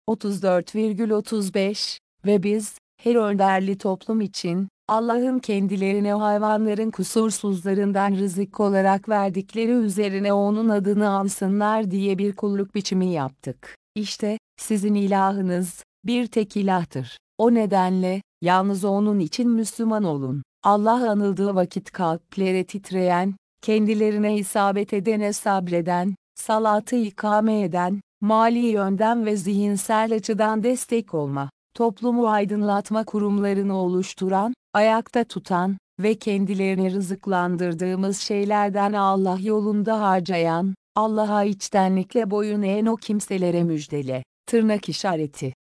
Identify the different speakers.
Speaker 1: 34,35 Ve biz, her önderli toplum için, Allah'ın kendilerine hayvanların kusursuzlarından rızık olarak verdikleri üzerine O'nun adını ansınlar diye bir kulluk biçimi yaptık. İşte, sizin ilahınız, bir tek ilahtır. O nedenle, yalnız O'nun için Müslüman olun. Allah anıldığı vakit kalpleri titreyen, kendilerine isabet edene sabreden, salatı ikame eden, mali yönden ve zihinsel açıdan destek olma, toplumu aydınlatma kurumlarını oluşturan, ayakta tutan ve kendilerini rızıklandırdığımız şeylerden Allah yolunda harcayan, Allah'a içtenlikle boyun eğen o kimselere müjdele. Tırnak işareti.